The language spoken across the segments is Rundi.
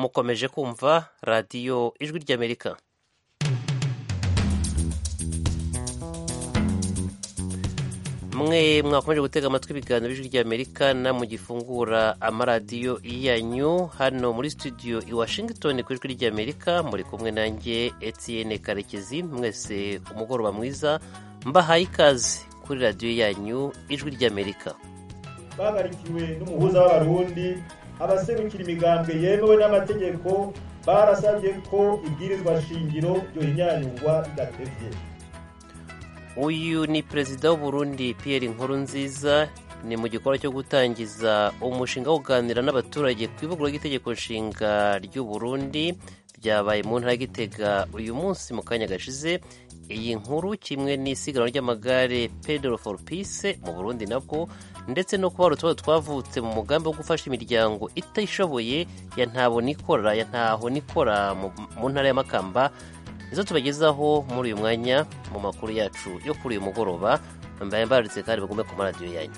mukomeje kumva radiyo ijwi ry'Amerika. Mwe mwakomeje gutega amatwi ibiganiro by'ijwi ry'Amerika na mu gifungura amaradiyo yanyu hano muri studio i Washington ku ijwi ry'Amerika. Muri kumwe nanjye Etienne Karekezi. Mwese umugoroba mwiza, mbahaye ikaze kuri radiyo yanyu ijwi ry'Amerika. Bagarikiwe n'umuhuza w'abarundi, abaserukira imigambwe yemewe n'amategeko barasabye ko ibwirizwa shingiro ryohinyanyurwa bidatevye. Uyu ni perezida w'u Burundi Pierre Nkurunziza, ni mu gikorwa cyo gutangiza umushinga wo kuganira n'abaturage ku ivugurura ry'itegeko nshinga ry'u Burundi. Byabaye mu ntara ya Gitega uyu munsi mu kanya gashize. Iyi nkuru kimwe n'isiganwa ry'amagare Pedal for Peace mu Burundi nabwo, ndetse no kuba utubazo twavutse mu mugambi wo gufasha imiryango itishoboye ya ntaho nikora mu ntara ya Makamba, izo tubagezaho muri uyu mwanya mu makuru yacu yo kuri uyu mugoroba. Mbaye mbaritse kandi bagume ku maradiyo yanyu.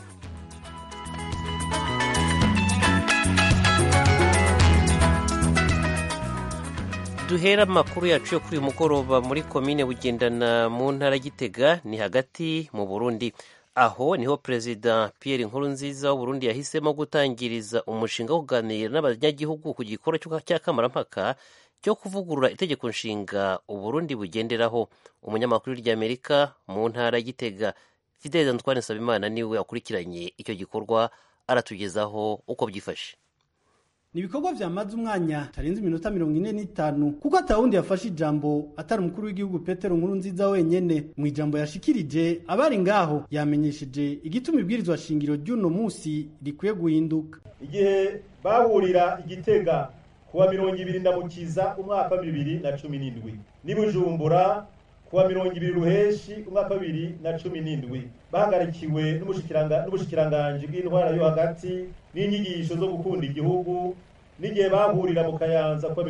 Duhera amakuru yacu yo kuri uyu mugoroba muri komine Bugendana mu ntara ya Gitega, ni hagati mu Burundi. Aho niho perezida Pierre Nkurunziza w'u Burundi yahisemo gutangiriza umushinga wo kuganira n'abanyagihugu ku gikorwa cy'akamarampaka cyo kuvugurura itegeko nshinga u Burundi bugenderaho. Umunyamakuru ry'Amerika mu ntara ya Gitega Fidel Antoine Nsabimana niwe akurikiranye icyo gikorwa, aratugezaho uko byifashe. Ni ibikorwa vyamaze umwanya tarenze iminota 45 kuko atawundi yafashe ijambo atari umukuru w'igihugu Petero Nkurunziza wenyene. Mu ijambo yashikirije abari ngaho yamenyesheje igituma ibwirizwa shingiro ry'uno musi rikwiye guhinduka. Igihe bahurira Igitega kuwa 20 Ndamukiza umwaka wa 2017 ni Bujumbura kuwa 20 Ruheshi umwaka wa 2017 bahagarikiwe n'ubushikiranganje bw'intwara yo hagati n'inyigisho zo gukunda igihugu. N'igihe bahurira mu Kayanza kuwa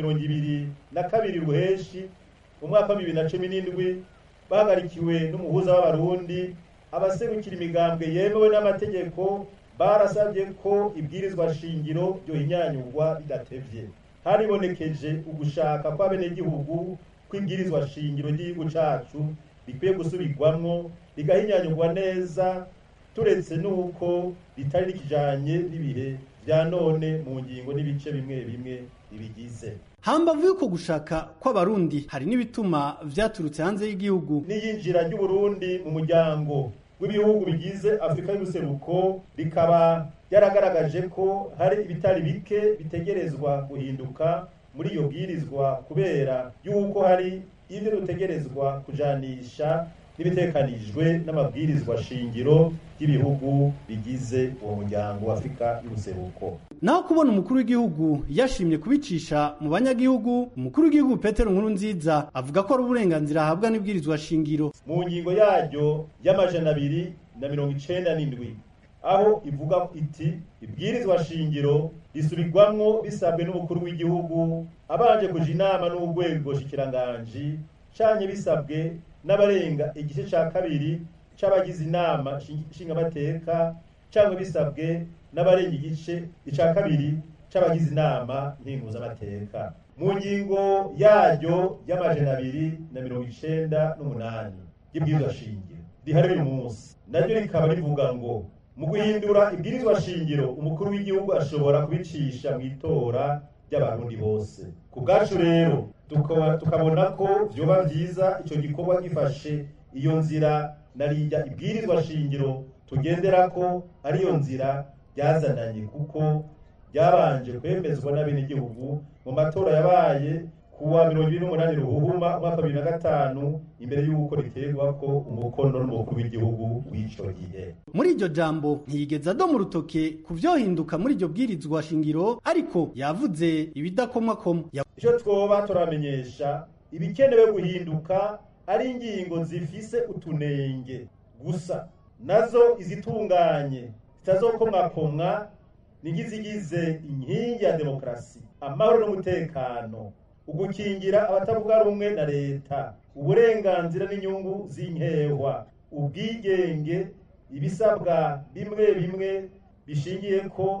22 Ruheshi umwaka wa 2017 bahagarikiwe n'umuhuza w'abarundi, abaserukira imigambwe yemewe n'amategeko barasabye ko ibwirizwa shingiro ryohinyanyurwa bidatevye. Haribonekeje ugushaka kw'abenegihugu kw'ibwirizwa shingiro ry'igihugu cacu rikwiye gusubirwamwo rigahinyanyurwa neza, turetse n'uko ritari rikijanye n'ibihe vya none mu ngingo n'ibice bimwe bimwe bibigize. Hambavu yuko gushaka kw'abarundi hari n'ibituma vyaturutse hanze y'igihugu. N'iyinjira ry'u Burundi mu muryango w'ibihugu bigize Afrika y'ubuseruko rikaba yaragaragaje ko hari ibitari bike bitegerezwa guhinduka muri iyo bwirizwa, kubera yuko hari ibyo dutegerezwa kujanisha n'ibitekanijwe n'amabwirizwa shingiro y'ibihugu bigize uwo muryango wa Afrika y'ubuseruko. Naho kubona umukuru w'igihugu yashimye kubicisha mu banyagihugu, umukuru w'igihugu Petero Nkurunziza avuga ko ari uburenganzira ahabwa n'ibwirizwa shingiro. Mu ngingo yaryo y'amajana 297 aho ivuga iti ibwirizwa shingiro risubirwamwo bisabwe n'umukuru w'igihugu abanje kuja inama n'urwego shikiranganje, canye bisabwe n'abarenga igice ca kabiri c'abagize inama nshingamateka, canke bisabwe n'abarenga igice ca kabiri c'abagize inama nkenguzamateka. Mu ngingo yaryo y'amajana 298 y'ibwirizwa shingiro rihari uyu munsi, naryo rikaba rivuga ngo mu guhindura ibwirizwa shingiro umukuru w'igihugu ashobora kubicisha mu itora ry'abarundi bose. Ku bwacu rero tukabona ko vyoba vyiza ico gikorwa gifashe iyo nzira narirya ibwirizwa shingiro tugenderako ariyo nzira ryazananye, kuko ryabanje kwemezwa n'abenegihugu mu matora yabaye kuwa 28 Ruhuhuma umwaka wa 2005 imbere y'uko riterwako umukono n'umukuru w'igihugu w'ico gihe. Muri iryo jambo ntiyigeza do mu rutoke kuvyohinduka muri iryo bwirizwa shingiro, ariko yavuze ibidakomwakomwa. Ico twoba turamenyesha ibikenewe guhinduka ari ingingo zifise utunenge gusa, nazo izitunganye zitazokomwakomwa nigizigize inkingi ya demokrasi, amahoro n'umutekano, ugukingira abatavuga rumwe na leta, uburenganzira n'inyungu z'inkehwa, ubwigenge, ibisabwa bimwe bimwe bishingiye ko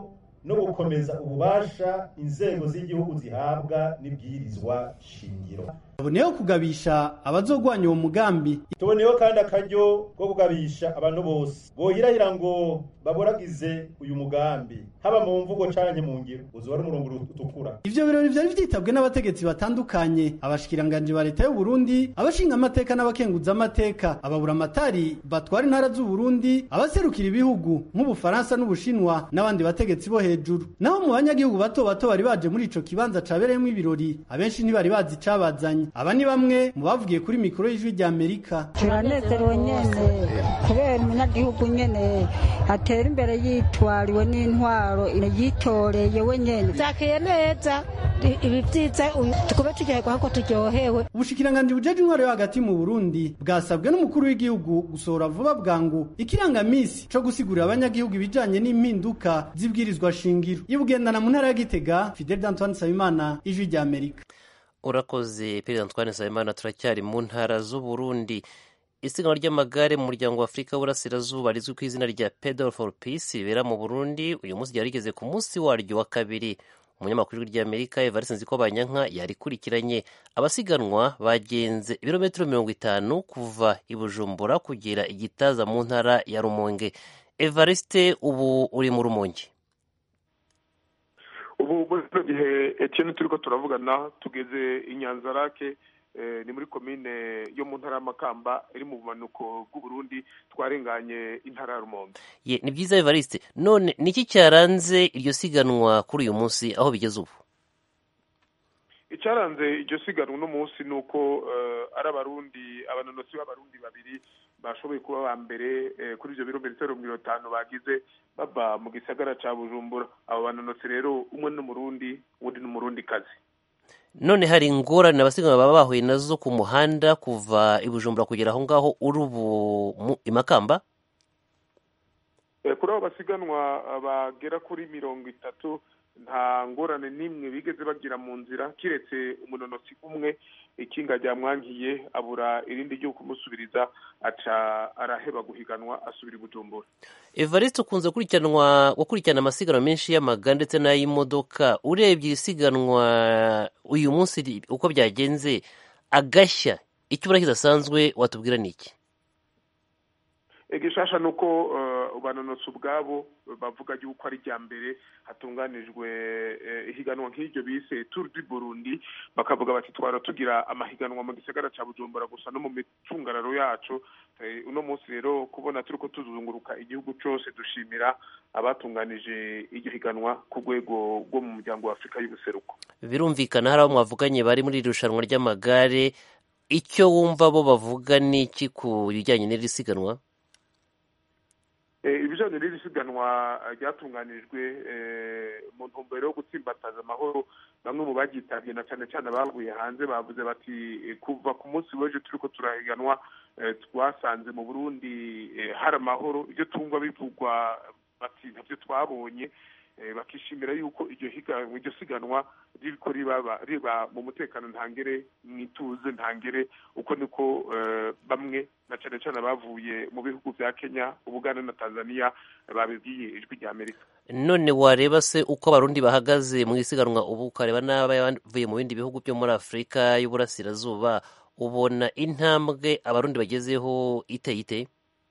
no gukomeza ububasha inzego z'igihugu zihabwa n'ibwirizwa shingiro. Tuboneyeho kugabisha abazogwanya uwo mugambi. Tuboneyeho kandi akaryo ko kugabisha abantu bose bohirahira ngo baboragize uyu mugambi, haba mu mvugo canke mu ngiro, uzora umurongo utukura. Ivyo birori vyari vyitabwe n'abategetsi batandukanye, abashikiranganje ba leta y'u Burundi, abashinga amateka n'abakenguza amateka, ababuramatari batwara intara z'u Burundi, abaserukira ibihugu nk'Ubufaransa n'Ubushinwa n'abandi bategetsi bo hejuru. Naho mu banyagihugu bato bato bari baje muri ico kibanza cabereyemwo ibirori, abenshi ntibari bazi icabazanye. Aba ni bamwe mu bavugiye kuri mikoro y'Ijwi ry'Amerika. Turanezerewe nyene kubera umunyagihugu nyene atera imbere yitwariwe n'intwaro yitoreye we nyene. Zakeye neza ibi vyiza tukube tugerwa ko turyohewe. Ubushikiranganje bujeje intwaro yo hagati mu Burundi bwasabwe n'umukuru w'igihugu gusohora vuba bwangu ikirangamisi co gusigurira abanyagihugu ibijanye n'impinduka zibwirizwa shingiro. Ibugendana mu ntara ya Gitega, Fidel Antoine Nsabimana, Ijwi ry'Amerika. Urakoze Pierre Antoine Nsabimana. Turacyari mu ntara z'u Burundi. Isiganwa ry'amagare mu muryango wa Afurika y'Uburasirazuba rizwi ku izina rya Pedal for Peace ribera mu Burundi uyu munsi ryari rigeze ku munsi waryo wa kabiri. Umunyamakuru w'Amerika Evariste Nzikobanyanka yarikurikiranye. Abasiganwa bagenze ibirometero 50 kuva i Bujumbura kugera i Gitaza mu ntara ya Rumonge. Evariste, ubu uri mu Rumonge? Ubu muri gihe Etienne turiko turavugana tugeze i Nyanzarake, ni muri komine yo mu ntara y'Amakamba iri mu bumanuko bw'u Burundi, twarenganye intara ya Rumonge. Ni byiza Evariste, none niki cyaranze iryo siganwa kuri uyu munsi aho bigeze ubu? Icyaranze iryo siganwa uno munsi nuko ari abarundi, abanonosi b'abarundi babiri bashoboye kuba ba mbere kuri ivyo birometero 50 bagize baba mu gisagara ca Bujumbura. Abo banonosi rero umwe n'umurundi, uwundi n'umurundi kazi. None hari ingorane abasiganwa baba bahuye nazo ku muhanda kuva i Bujumbura kugera aho ngaho uri ubu i Makamba? Kuri abo basiganwa bagera kuri 30 nta ngorane nimwe bigeze bagira mu nzira, kiretse umunonosi umwe ikinga ryamwankiye abura irindi ryo kumusubiriza, aca araheba guhiganwa asubira i Bujumbura. Evariste, ukunze gukurikirana amasiganwa menshi y'amagare ndetse n'ay'imodoka. Urebye isiganwa uyu munsi uko byagenze, agashya icyo ubona kidasanzwe watubwira ni iki? Igishasha nuko banonosi ubwabo bavuga yuko ari rya mbere hatunganijwe ihiganwa nk'iryo bise Tour du Burundi, bakavuga bati twara tugira amahiganwa mu gisagara ca Bujumbura gusa no mu micungararo yacu. Uno munsi rero kubona turiko tuzunguruka igihugu cose dushimira abatunganije iryo higanwa ku rwego rwo mu muryango wa Afurika y'Ubuseruko. Birumvikana hari abo mwavuganye bari muri iri rushanwa ry'amagare, icyo wumva bo bavuga ni iki ku bijyanye n'iri siganwa? Ibijanye n'iri siganwa ryatunganijwe mu ntumbero yo gutsimbataza amahoro, bamwe mu bagitabye na cane cane bavuye hanze bavuze bati kuva ku munsi w'ejo turiko turahiganwa twasanze mu Burundi hari amahoro. Ibyo tumva bivugwa bati ntavyo twabonye, bakishimira yuko iryo siganwa ririko riba mu mutekano ntangere, mwituze ntangere. Uko niko bamwe na cane cane bavuye mu bihugu vya Kenya, Uganda na Tanzania babibwiye Ijwi ry'Amerika. None wareba se uko abarundi bahagaze mu isiganwa ubu, ukareba n'abavuye mu bindi bihugu byo muri Afurika y'Uburasirazuba, ubona intambwe abarundi bagezeho iteye?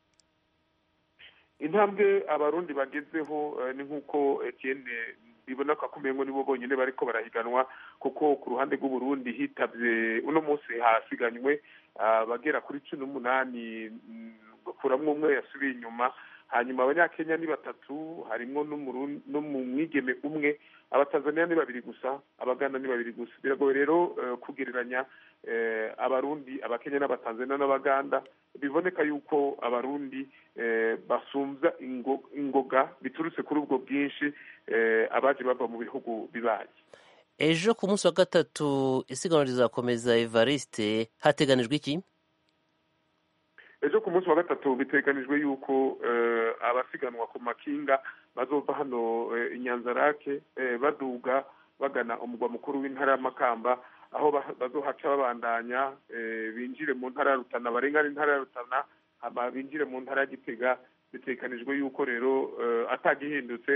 Intambwe abarundi bagezeho ni nk'uko Etienne biboneka ko umengo nibo bonyene bariko barahiganwa, kuko ku ruhande rw'u Burundi hitavye uno munsi hasiganywe bagera kuri 18, kuramwo umwe yasubiye inyuma. Hanyuma abanyakenya ni 3, harimwo n'umwigeme umwe. Abatanzania ni 2 gusa, abaganda ni 2 gusa. Biragoye rero kugereranya abarundi, abakenya n'abatanzania n'abaganda. Biboneka yuko abarundi basumvya ingoga biturutse kuri ubwo bwinshi abaje bava mu bihugu bibaye. Ejo ku munsi wa gatatu isiganwa rizakomeza. Evariste, hateganijwe iki? Ejo ku munsi wa gatatu biteganijwe yuko abasiganwa ku makinga bazova hano i Nyanzarake baduga bagana umugwa mukuru w'intara y'Amakamba, aho bazohaca babandanya binjire mu ntara ya Rutana, barengana intara ya Rutana, hama binjire mu ntara ya Gitega. Bitekanijwe yuko rero atagihindutse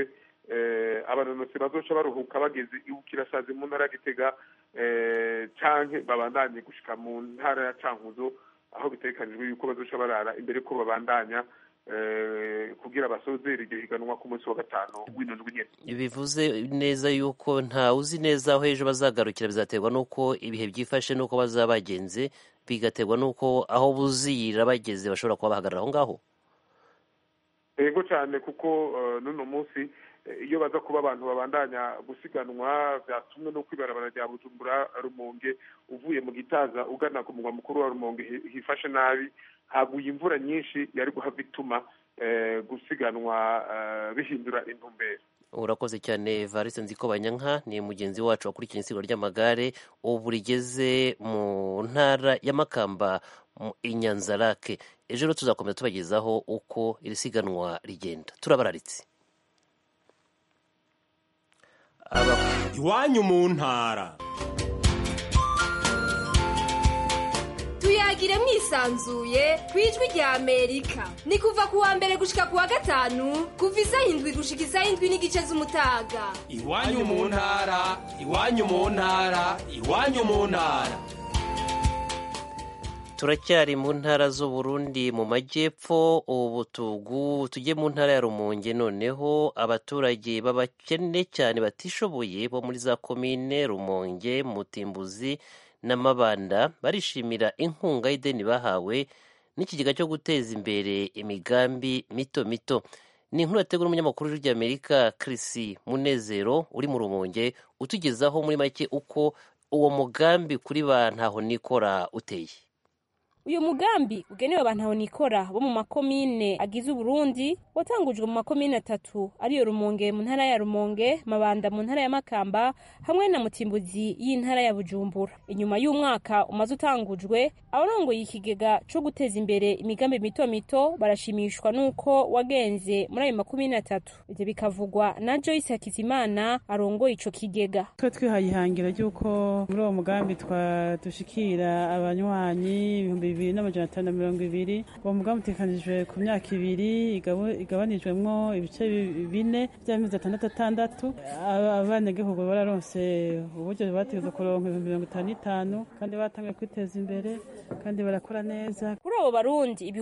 abanonotsi bazoca baruhuka bageze iwukirasazi mu ntara ya Gitega canke babandanye gushika mu ntara ya Cankuzo aho bitekanijwe yuko bazoca barara imbere ko babandanya kugira basozere iryo higanwa ku munsi wa gatanu w'indwi nyene. Bivuze neza yuko nta uzi neza aho ejo bazagarukira, bizaterwa n'uko ibihe byifashe n'uko bazaba bagenze, bigaterwa n'uko aho buzira bageze bashobora kuba bahagarara aho ngaho. Yego cyane, kuko n'uno munsi iyo baza kuba abantu babandanya gusiganwa byatumwe no kwibarabara rya Bujumbura Rumonge uvuye mu Gitaza ugana ku mugwa mukuru wa Rumonge hifashe nabi, haguye imvura nyinshi yari guhava ituma gusiganwa bihindura intumbero. Urakoze cyane Evariste Nzikobanyanka, ni mugenzi wacu wakurikiye isiganwa ry'amagare ubu rigeze mu ntara ya Makamba i Nyanzarake. Ejo rero tuzakomeza tubagezaho uko iri siganwa rigenda. Turabararitse iwanyu mu ntara. Tuyagire mwisanzuye kwijwi rya Amerika. Ni kuva kuwa mbere gushika kuwa gatanu kuva isaha 7 gushika isaha 7 n'igice z'umutaga. Iwanyu mu ntara, iwanyu mu ntara, iwanyu mu ntara. Turacyari mu ntara z'u Burundi mu majyepfo, ubu tujye mu ntara ya Rumonge. Noneho abaturage b'abakene cyane batishoboye bo muri za komine Rumonge, Mutimbuzi na Mabanda barishimira inkunga y'ideni bahawe n'ikigega cyo guteza imbere imigambi mito mito. Ni inkuru yateguwe n'umunyamakuru w'ijwi ry'Amerika Chris Munezero uri mu Rumonge, utugezaho muri make uko uwo mugambi kuri ba ntaho nikora uteye. Uyu mugambi ugenewe abantu nikora bo mu makomine agize Burundi watangujwe mu makomine 3 ariyo Rumonge mu ntara ya Rumonge, Mabanda mu ntara ya Makamba hamwe na Mutimbuzi y'intara ya Bujumbura. Inyuma y'umwaka umaze utangujwe, abarongoye ikigega cyo guteza imbere imigambi mito mito barashimishwa nuko wagenze muri ayo makomine 3. Ivyo bikavugwa na Joyce Hakizimana arongoye ico kigega. Twihayihangira yuko muri uwo mugambi twadushikira abanywanyi 2520. Uwo mugambi utekanijwe ku myaka 2 igabanijwemwo ibice 4 by'amezi 6. Abanyagihugu bararonse uburyo bategeza kuronka 55 kandi batangiye kwiteza imbere kandi barakora neza. Kuri abo barundi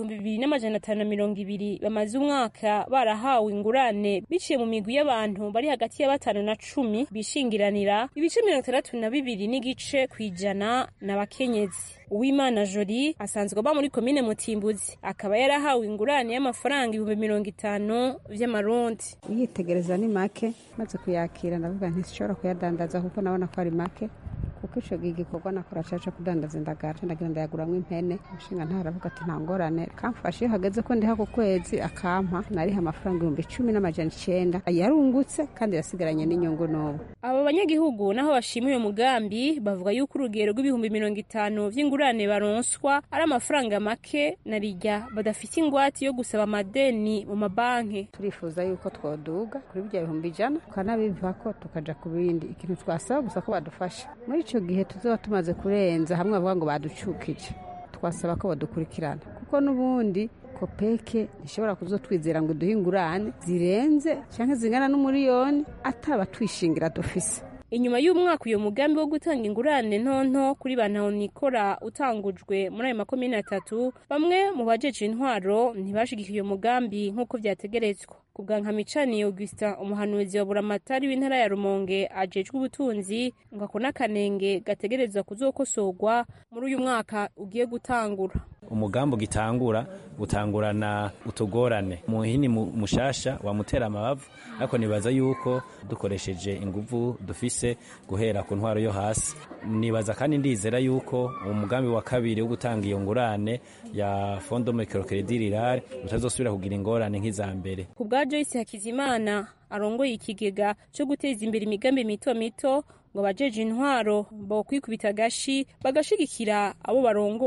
2520 bamaze umwaka barahawe ingurane biciye mu migwi y'abantu bari hagati ya 5 na 10 bishingiranira ibice 62 n'igice kwijana n'abakenyezi. Uwimana Jolie asanzwe aba muri komine Mutimbuzi, akaba yarahawe ingurane y'amafaranga 50,000 vy'amarundi. Yitegereza ni make maze kuyakira ndavuga nti sishobora kuyadandaza kuko nabona ko ari make, kuko ico gikorwa nakora caca kudandaza indagara ndagira ndayaguramwe impene. Umushinga ntaravuga ati nta ngorane kamfashe hageze ko ndiha ku kwezi akampa nariha amafaranga 10,900 yarungutse kandi yasigaranye n'inyungu n'ubu. Abo banyagihugu naho bashimiye uyu mugambi bavuga yuko urugero rw'50,000 vy'ingurane baronswa ari amafaranga make narijya badafite ingwate yo gusaba amadeni mu mabanki. Turifuza yuko twoduga kuri bya 100 kanabivako tukaja ku bindi. Ikintu twasaba gusa ko badufasha muri ico gihe tuzoba tumaze kurenza hamwe bavuga ngo baducukije, twasaba ko badukurikirana kuko nubundi kopeke nishobora kuzotwizera ngo duhingurane zirenze canke zingana n'umuriyoni ataba twishingira dufise. Inyuma y'umwaka uyo mugambi wo gutanga ingurane ntonto kuri bantu nikora utangujwe muri ayo makomine 3, bamwe mu bajeje intwaro ntibashigikiye uyo mugambi nk'uko vyategerezwa. Kubwa Nkamicani Augustin, umuhanuzi wa Buramatari w'intara ya Rumonge ajejwe ubutunzi, ngo akona kanenge gategerezwa kuzokosorwa muri uyu mwaka ugiye gutangura. Umugambo gutangurana utugorane muhini mushasha wa mutera amabavu, ariko nibaza yuko dukoresheje inguvu dufise guhera ku ntwaro yo hasi. Nibaza kandi ndizera yuko umugambi wa kabiri wo gutanga iyo ngurane ya Fondo Microcredit Rural utazosubira kugira ingorane nk'izambere. Kubwa Joyce Hakizimana arongoye ikigega cyo guteza imbere imigambi mito ngo bajeje intwaro bo kwikubita gashi bagashigikira abo barongoye.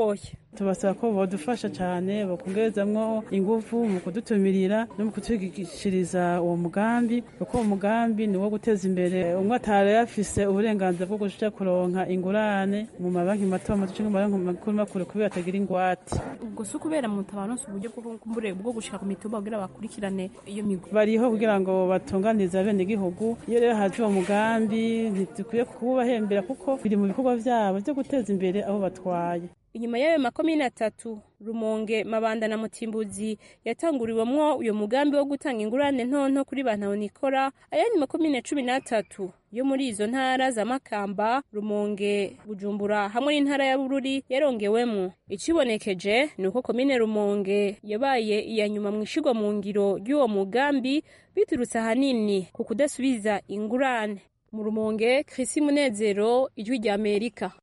tubasaba ko bodufasha cyane bakongerezamwo ingufu mu kudutumirira no mu kutwigishiriza uwo mugambi kuko uwo mugambi ni wo guteza imbere umwe atari yafise uburenganzira bwo gushika kuronka ingurane mu mabanki mato mato cyangwa mu mabanki makuru kubera atagira ingwate. Ubwo si ukubera mutabaronse uburyo bwo gushika ku mitumba kugira bakurikirane iyo migo bariho kugira ngo batunganize abenegihugu. Iyo rero haje uwo mugambi ntidukwiye kubahembera kuko biri mu bikorwa vyabo byo guteza imbere abo batwaye. Inyuma y'ayo makomine 3 Rumonge, Mabanda na Mutimbuzi yatanguriwemwo uyo mugambi wo gutanga ingurane ntonto kuri bantahonikora, ayandi makomine 13 yo muri izo ntara za Makamba, Rumonge, Bujumbura hamwe n'intara ya Bururi yarongewemwo. Ikibonekeje nuko komine Rumonge yabaye iya nyuma mwishigwa mu ngiro y'uwo mugambi biturutse ahanini ku kudasubiza ingurane. Mu Rumonge, Chrisi Munezero, Ijwi rya Amerika.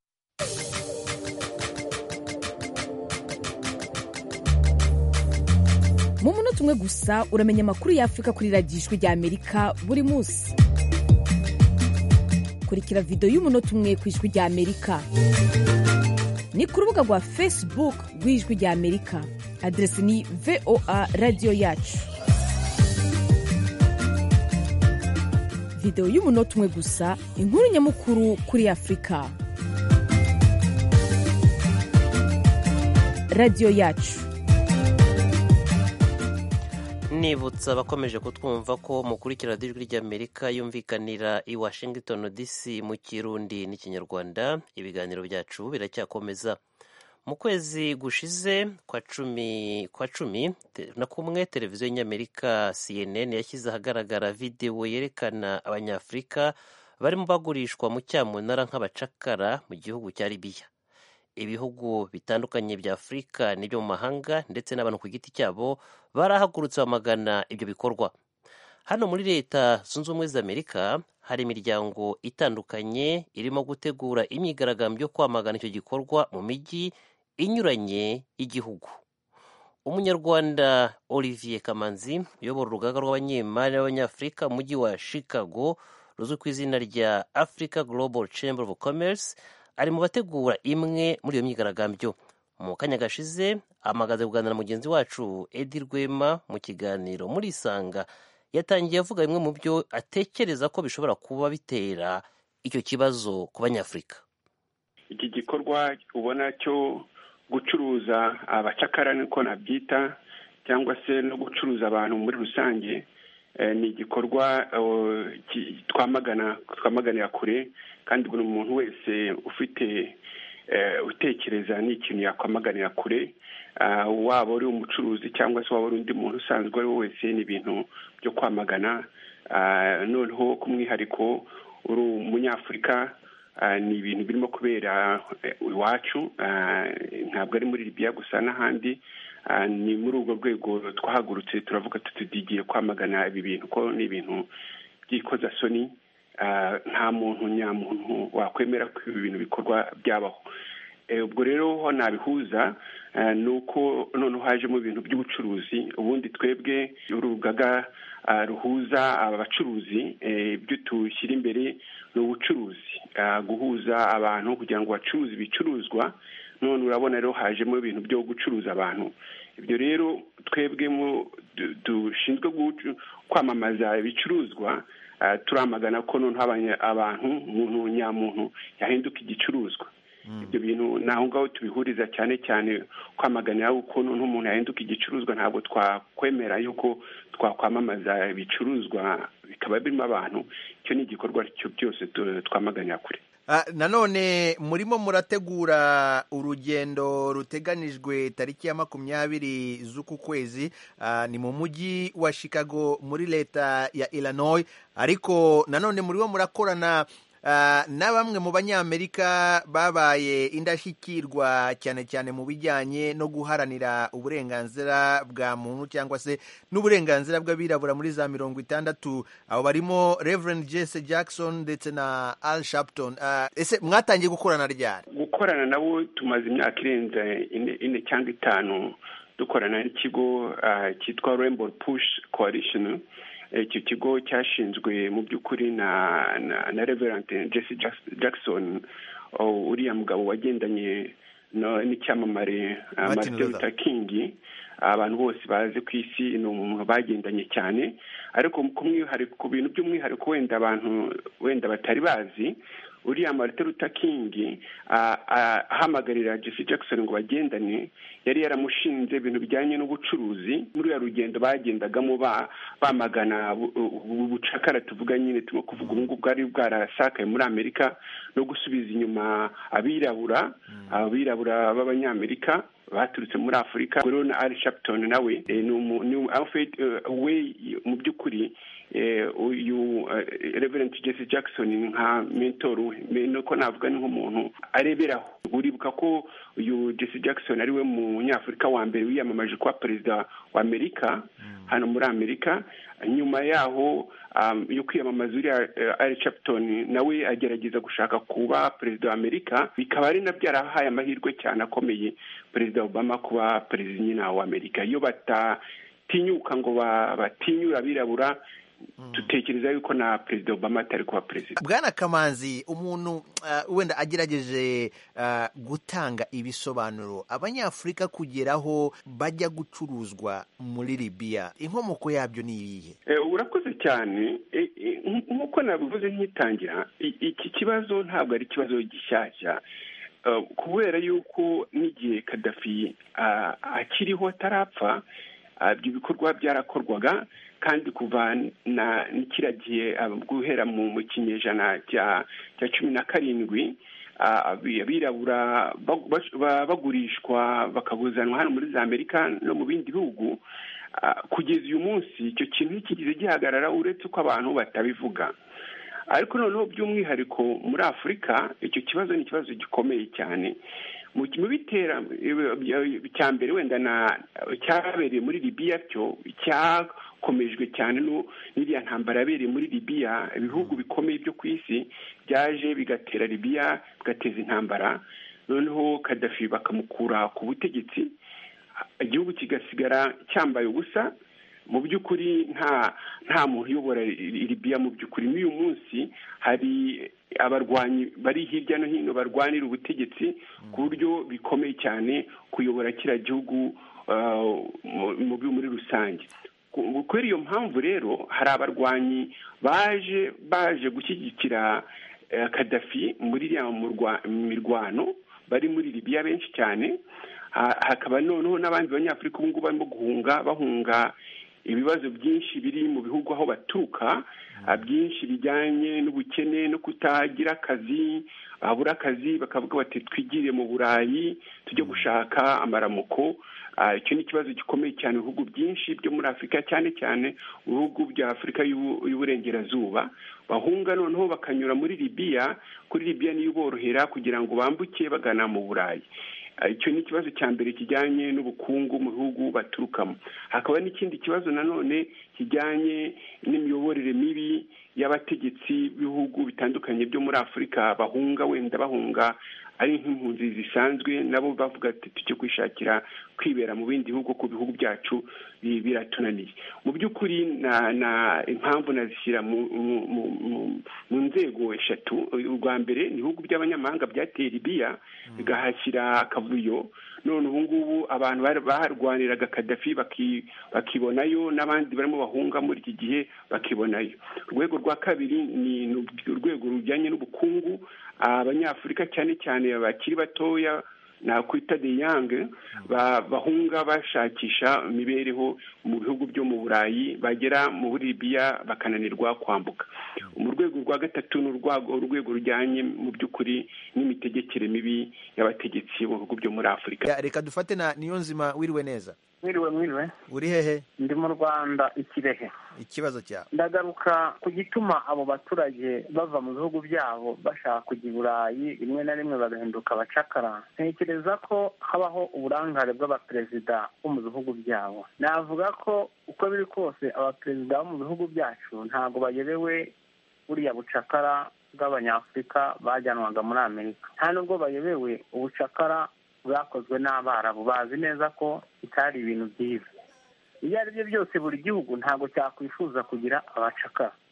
Mu munota umwe gusa uramenya amakuru y'Afrika kuri radiyo Ijwi rya Amerika buri munsi. Kurikira video y'umunota umwe ku Ijwi rya Amerika. Ni ku rubuga rwa Facebook rw'Ijwi rya Amerika. Adresi ni VOA Radio Yacu. Video y'umunota umwe gusa, inkuru nyamukuru kuri Afrika. Radio Yacu. Nibutsa bakomeje kutwumva ko mukurikira Ijwi ry'Amerika yumvikanira i Washington DC mu Kirundi n'Ikinyarwanda. Ibiganiro byacu biracyakomeza. Mu kwezi gushize kwa cumi na kumwe televiziyo y'Amerika CNN yashyize ahagaragara video yerekana abanyafrika barimo bagurishwa mu cyamunara nk'abacakara mu gihugu cya Libya. Ibihugu bitandukanye bya Afrika n'ibyo mu mahanga ndetse n'abantu ku giti cyabo barahagurutse bamagana ibyo bikorwa. Hano muri Leta Zunze Ubumwe za Amerika hari imiryango itandukanye irimo gutegura imyigaragambyo yo kwamagana icyo gikorwa mu mijyi inyuranye y'igihugu. Umunyarwanda Olivier Kamanzi uyobora urugaga rw'abanyemari b'Abanyafrika mu mujyi wa Chicago ruzwi ku izina rya Africa Global Chamber of Commerce ari mu bategura imwe muri iyo myigaragambyo. Mu kanya gashize amagaze kuganira na mugenzi wacu Edi Rwema mu kiganiro muri Isanga yatangiye avuga bimwe mu byo atekereza ko bishobora kuba bitera icyo kibazo ku Banyafrika. Iki gikorwa ubona cyo gucuruza abacakara niko nabyita cyangwa se no gucuruza abantu muri rusange ni igikorwa twamaganira kure, kandi buri muntu wese ufite utekereza ni ikintu yakwamaganira kure, waba uri umucuruzi cyangwa se waba uri undi muntu usanzwe ari we wese, ni ibintu byo kwamagana. Noneho ku mwihariko uri umunyafurika ni ibintu birimo kubera iwacu, ntabwo ari muri Libya gusa n'ahandi. Ni muri urwo rwego twahagurutse turavuga tugiye kwamagana ibi bintu ko ni ibintu by'ikozasoni. Nta muntu nyamuntu wakwemera ko ibi bintu bikorwa byabaho. Ubwo rero ho nabihuza nuko noneho hajemo ibintu by'ubucuruzi. Ubundi twebwe urugaga ruhuza abacuruzi, ibyo tushyira imbere ni ubucuruzi, guhuza abantu kugira ngo bacuruze ibicuruzwa. None urabona rero hajemo ibintu byo gucuruza abantu. Ibyo rero twebwe dushinzwe kwamamaza ibicuruzwa, turamagana ko noneho abantu umuntu nyamuntu yahinduka igicuruzwa. Ibyo bintu naho ngaho tubihuriza cyane cyane kwamaganira uko noneho umuntu yahinduka igicuruzwa. Ntabwo twakwemera yuko twakwamamaza ibicuruzwa bikaba birimo abantu. Icyo ni igikorwa cyo byose twamaganira kure. Nanone murimo murategura urugendo ruteganijwe tariki ya 20 z'uku kwezi, ni mu mujyi wa Chicago muri leta ya Illinois, ariko nanone murimo murakorana na bamwe mu banyamerika babaye indashyikirwa cyane cyane mu bijyanye no guharanira uburenganzira bwa muntu cyangwa se n'uburenganzira bw'abirabura muri za 60. Abo barimo Reverend Jesse Jackson ndetse na Al Sharpton. Ese mwatangiye gukorana ryari? Gukorana nabo tumaze imyaka irenze 4 cyangwa 5 dukorana n'ikigo cyitwa Rainbow Push Coalition. Icyo kigo cyashinzwe mu by'ukuri na Reverend Jesse Jackson, uriya mugabo wagendanye n'icyamamare Martin Luther King abantu bose bazi ku isi ni umuntu bagendanye cyane, ariko ku bintu by'umwihariko wenda abantu batari bazi, uriya Martin Luther King ahamagarira Jesse Jackson ngo bagendane, yari yaramushinze ibintu bijyanye n'ubucuruzi muri ya rugendo bagendagamo bamagana ubucakara, tuvuga nyine kuvuga ubu ngubu bwari bwarasakaye muri Amerika, no gusubiza inyuma abirabura b'abanyamerika baturutse muri Afurika. Rero na Al Sharpton nawe we mu by'ukuri uyu Reverend Jesse Jackson nka mentor nuko navuga ni nk'umuntu areberaho. Uribuka ko uyu Jesse Jackson ari we munyafurika wa mbere wiyamamaje kuba perezida wa Amerika hano muri Amerika. Nyuma yaho yo kwiyamamaza uriya Al Sharpton nawe agerageza gushaka kuba perezida wa Amerika, bikaba ari nabyarahaye amahirwe cyane akomeye Perezida Obama kuba perezida nyina wa Amerika. Iyo batatinyuka ngo batinyura abirabura, tutekereza yuko na Perezida Obama atari kuba perezida. Bwana Kamanzi, umuntu wenda agerageje gutanga ibisobanuro abanyafurika kugeraho bajya gucuruzwa muri Libya, inkomoko yabyo ni iyihe? Urakoze cyane. Nk'uko nabivuze nkitangira, iki kibazo ntabwo ari ikibazo gishyashya, kubera yuko n'igihe Gaddafi akiriho atarapfa, ibyo bikorwa byarakorwaga, kandi kuva n'ikiragiye guhera mu kinyejana cya 17 abirabura bagurishwa bakaguzanwa hano muri za Amerika no mu bindi bihugu. Kugeza uyu munsi icyo kintu ntikigize gihagarara, uretse ko abantu batabivuga. Ariko noneho by'umwihariko muri Afurika icyo kibazo ni ikibazo gikomeye cyane. Mu bitera cya mbere wenda cyabereye muri Libya, cyo cyakomejwe cyane n'iriya ntambara yabereye muri Libya. Ibihugu bikomeye byo ku isi byaje bigatera Libya, bigateza intambara, noneho Gaddafi bakamukura ku butegetsi, igihugu kigasigara cyambaye ubusa. Mu by'ukuri nta muntu uyobora Libya mu by'ukuri. N'uyu munsi hari abarwanyi bari hirya no hino barwanira ubutegetsi ku buryo bikomeye cyane kuyobora kiriya gihugu muri rusange. Kubera iyo mpamvu rero hari abarwanyi baje gushyigikira Gaddafi muri iriya mirwano bari muri Libya benshi cyane. Hakaba noneho n'abandi banyafurika ubu ngubu barimo bahunga ibibazo byinshi biri mu bihugu aho baturuka, byinshi bijyanye n'ubukene no kutagira akazi, babura akazi bakavuga bati twigire mu Burayi tujye gushaka amaramuko. Icyo ni ikibazo gikomeye cyane ibihugu byinshi byo muri Afurika, cyane cyane ibihugu bya Afurika y'uburengerazuba bahunga, noneho bakanyura muri Libya. Kuri Libya niyo borohera kugira ngo bambuke bagana mu Burayi. Icyo ni ikibazo cya mbere kijyanye n'ubukungu mu bihugu baturukamo. Hakaba n'ikindi kibazo nanone kijyanye n'imiyoborere mibi y'abategetsi b'ibihugu bitandukanye byo muri Afurika bahunga ari nk'impunzi zisanzwe, nabo bavuga ati tujye kwishakira kwibera mu bindi bihugu, ku bihugu byacu biratunaniye. Mu by'ukuri impamvu nazishyira mu nzego eshatu. Urwa mbere ni ibihugu by'abanyamahanga byateye Libya bigahashyira akavuyo, none ubu ngubu abantu baharwaniraga Gaddafi bakibonayo, n'abandi barimo bahunga muri iki gihe bakibonayo. Urwego rwa kabiri ni urwego rujyanye n'ubukungu. Abanyafurika cyane cyane abakiri batoya nakwita the young bahunga bashakisha imibereho mu bihugu byo mu Burayi, bagera muri Libya bakananirwa kwambuka. Mu rwego rwa gatatu ni urwego rujyanye mu by'ukuri n'imitegekere mibi y'abategetsi mu bihugu byo muri Afurika. Reka dufate na Niyonzima. Wiriwe neza? Mwiriwe. Uri hehe? Ndi mu Rwanda, i Kirehe. Ikibazo cyawe? Ndagaruka ku gituma abo baturage bava mu bihugu byabo bashaka kujya i Burayi, rimwe na rimwe bagahinduka abacakara. Ntekereza ko habaho uburangare bw'abaperezida bo mu bihugu byabo. Navuga ko uko biri kose abaperezida bo mu bihugu byacu ntabwo bayobewe buriya bucakara bw'abanyafurika bajyanwaga muri Amerika. Nta nubwo bayobewe ubucakara bwakozwe n'Abarabu. Bazi neza ko bitari ibintu byiza. Iyo ari byo byose buri gihugu ntabwo cyakwifuza kugira abacakara.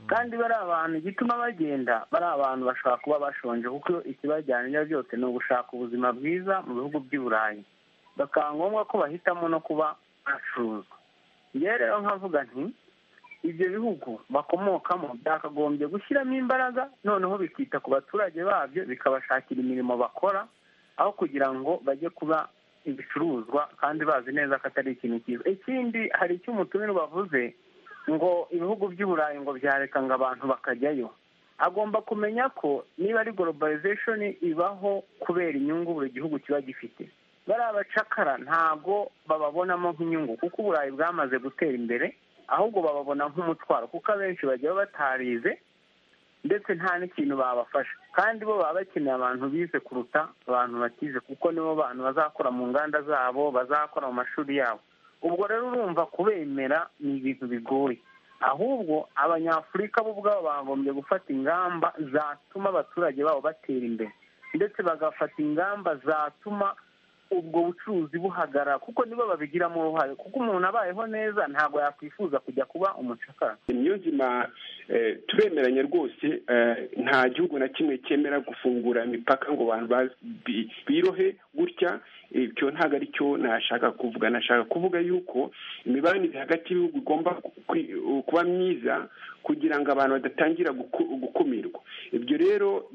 kandi bari abantu igituma bagenda bari abantu bashobora kuba bashonje kuko ikibajyanira byose ni ugushaka ubuzima bwiza mu bihugu by'i Burayi bakaba ngombwa ko bahitamo no kuba bacuruzwa. Njyewe rero nkavuga nti ibyo bihugu bakomokamo byakagombye gushyiramo imbaraga noneho bikita ku baturage babyo bikabashakira imirimo bakora aho kugira ngo bajye kuba ibicuruzwa kandi bazi neza ko atari ikintu cyiza. Ikindi hari icyo umutumire bavuze ngo ibihugu by'i Burayi ngo byareka ngo abantu bakajyayo. Agomba kumenya ko niba ari globalization ibaho kubera inyungu buri gihugu kiba gifite. Bari abacakara ntabwo bababonamo nk'inyungu kuko Uburayi bwamaze gutera imbere ahubwo bababona nk'umutwaro kuko abenshi bajya batarize ndetse nta n'ikintu babafasha kandi bo baba bakeneye abantu bize kuruta abantu batize kuko nibo bantu bazakora mu nganda zabo bazakora mu mashuri yabo. Ubwo rero urumva kubemera ni ibintu bigoye ahubwo abanyafurika bo ubwabo bagombye gufata ingamba zatuma abaturage babo batera imbere ndetse bagafata ingamba zatuma ubwo bucuruzi buhagarara kuko nibo babigiramo uruhare kuko umuntu abayeho neza ntabwo yakwifuza kujya kuba umucakara. Niyo nzima turemeranya rwose nta gihugu na kimwe cyemera gufungura imipaka ngo abantu birohe gutya. Icyo ntabwo ari cyo nashaka kuvuga. Nashaka kuvuga yuko imibanire hagati y'ibihugu igomba kuba myiza kugira ngo abantu badatangira gukumirwa. Ibyo rero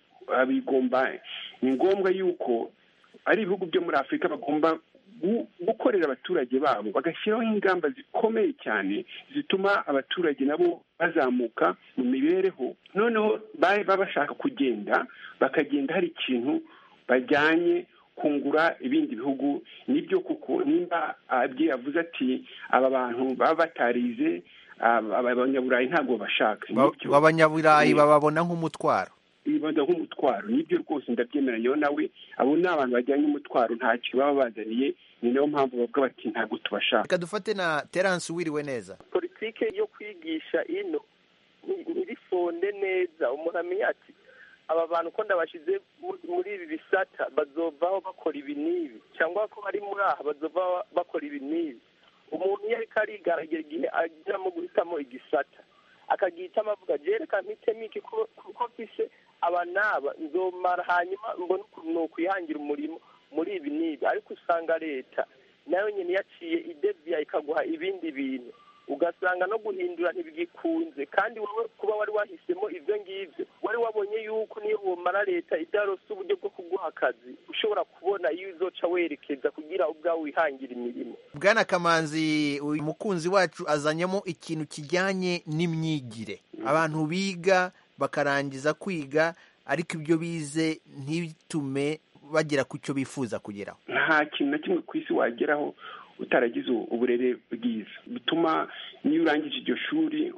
bigomba ni ngombwa yuko ari ibihugu byo muri Afurika bagomba gukorera abaturage babo bagashyiraho ingamba zikomeye cyane zituma abaturage nabo bazamuka mu mibereho noneho baba bashaka kugenda bakagenda hari ikintu bajyanye kungura ibindi bihugu. Nibyo kuko nimba yavuze ati aba bantu baba batarize abanyaburayi ntabwo bashaka. Abanyaburayi bababona nk'umutwaro. Ibanda nk'umutwaro nibyo rwose ndabyemeranyeho nawe. Abo ni abantu bajyanye umutwaro ntacyo baba bazaniye, ni nayo mpamvu bavuga bati ntabwo tubashaka. Reka dufate na Terence wiriwe neza. Politike yo kwigisha ino ntirifonde neza. Umuntu amenya ati aba bantu ko ndabashize muri ibi bisata bazovaho bakora ibi n'ibi cyangwa ko bari muri aha bazova bakora ibi n'ibi. Umuntu iyo ariko arigaragara igihe agiramo guhitamo igisata akagihitamo avuga jereka mpitemo iki kuko mfise aba naba nzomara hanyuma mbona ukuntu nokwihangira umurimo muri ibi n'ibi. Ariko usanga leta nayo nyine yaciye ideviya ikaguha ibindi bintu ugasanga no guhindura ntibigikunze kandi wowe kuba wari wahisemo ibyo ngibyo wari wabonye yuko niyo womara leta idarose uburyo bwo kuguha akazi ushobora kubona iyo uzoca werekeza kugira ubwawe wihangira imirimo. Bwana Kamanzi, uyu mukunzi wacu azanyemo ikintu kijyanye n'imyigire. Abantu biga bakarangiza kwiga ariko ibyo bize ntibitume bagera ku cyo bifuza kugeraho. Nta kintu na kimwe ku isi wageraho utaragize uburere bwiza bituma niyo urangije iryo shuri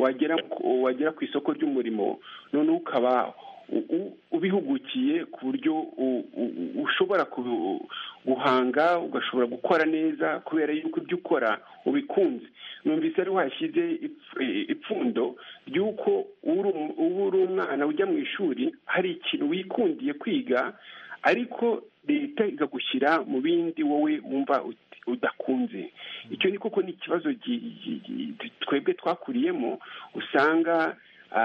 wagera ku isoko ry'umurimo none ukaba ubihugukiye ku buryo ushobora guhanga ugashobora gukora neza kubera yuko ibyo ukora ubikunze. Numvise ari washyize ipfundo ry'uko uba uri umwana ujya mu ishuri hari ikintu wikundiye kwiga ariko leta ikagushyira mu bindi wowe wumva udakunze. Icyo ni koko ni ikibazo twebwe twakuriyemo. Usanga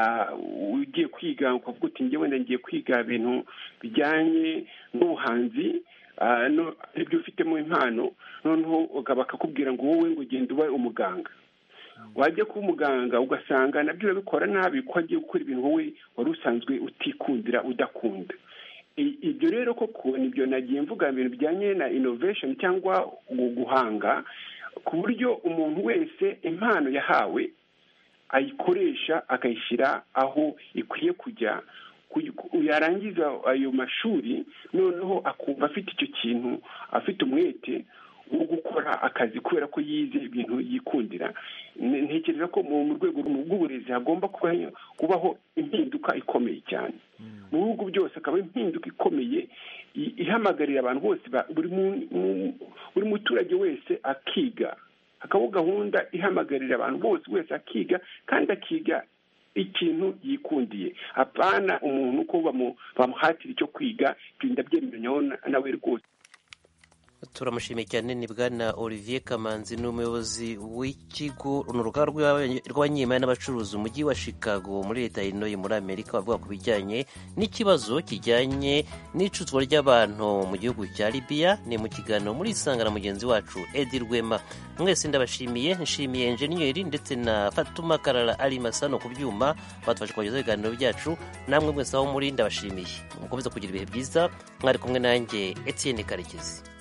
ugiye kwiga ukavuga uti njye wenda ngiye kwiga ibintu bijyanye n'ubuhanzi ibyo ufitemo impano noneho bakakubwira ngo wowe ngo ugende ube umuganga. Wajya kuba umuganga ugasanga nabyo urabikora nabi ko wagiye gukora ibintu wowe wari usanzwe utikundira udakunda. Ibyo rero koko nibyo nagiye mvuga ibintu bijyanye na innovation cyangwa guhanga ku buryo umuntu wese impano yahawe ayikoresha akayishyira aho ikwiye kujya. Yarangiza ayo mashuri noneho akumva afite icyo kintu, afite umwete wo gukora akazi kubera ko yize ibintu yikundira. Ntekereza ko mu rwego rw'uburezi hagomba kubaho impinduka ikomeye cyane mu bihugu byose, akaba impinduka ikomeye ihamagarira abantu bose, buri muturage wese akiga, hakabaho gahunda ihamagarira abantu bose wese akiga kandi akiga ikintu yikundiye. Apana umuntu ko bamuhatira icyo kwiga, ndabyemeranyaho nawe rwose. turamushimiye cyane. Ni bwana Olivier Kamanzi, ni umuyobozi w'ikigo urugaga rw'abanyemari n'abacuruzi umujyi wa Chicago muri leta y'Illinois muri Amerika, bavuga ku bijyanye n'ikibazo kijyanye n'icuruzwa ry'abantu mu gihugu cya Libya. Ni mu kiganiro muri Isanga na mugenzi wacu Edi Rwema. Mwese ndabashimiye, nshimiye enjeniyeri ndetse na Fatuma Karara Ali Masano ku byuma badufasha kubagezaho ibiganiro byacu. Namwe mwese aho muri ndabashimiye, mukomeze kugira ibihe byiza. Mwari kumwe nanjye Etienne Karekezi.